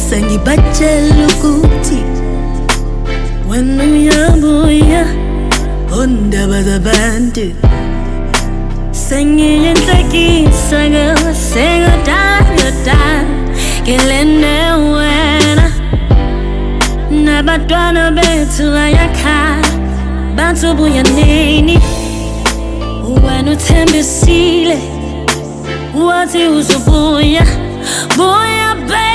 Sengibatshela ukuthi wena uyabuya ondaba zabantu sengiyinhlekisa sekudala ngelene wena nabantwana bethu bayakhala bathi ubuya nini wena uthembisile wathi uzobuya buya baby.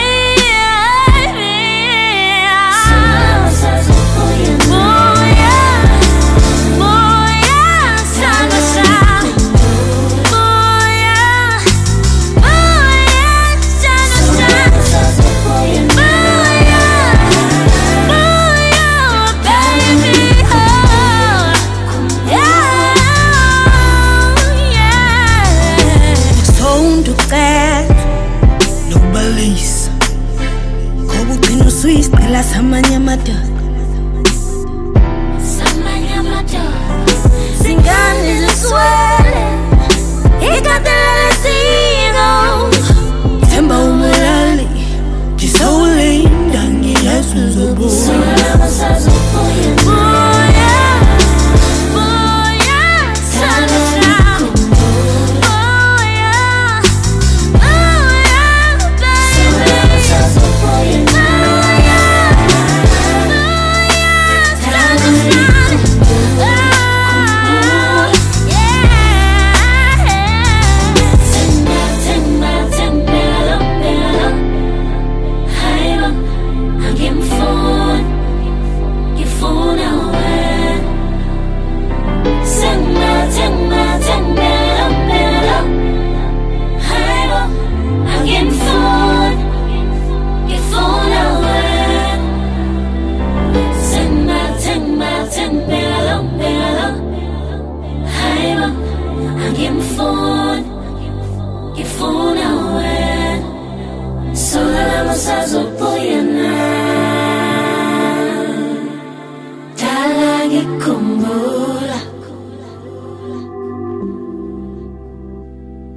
Isicela samanye amadoda zingane ziswele ikadele lesiko themba umulali ngisawulinda ngiyazi uzobuya Dala ngikumbula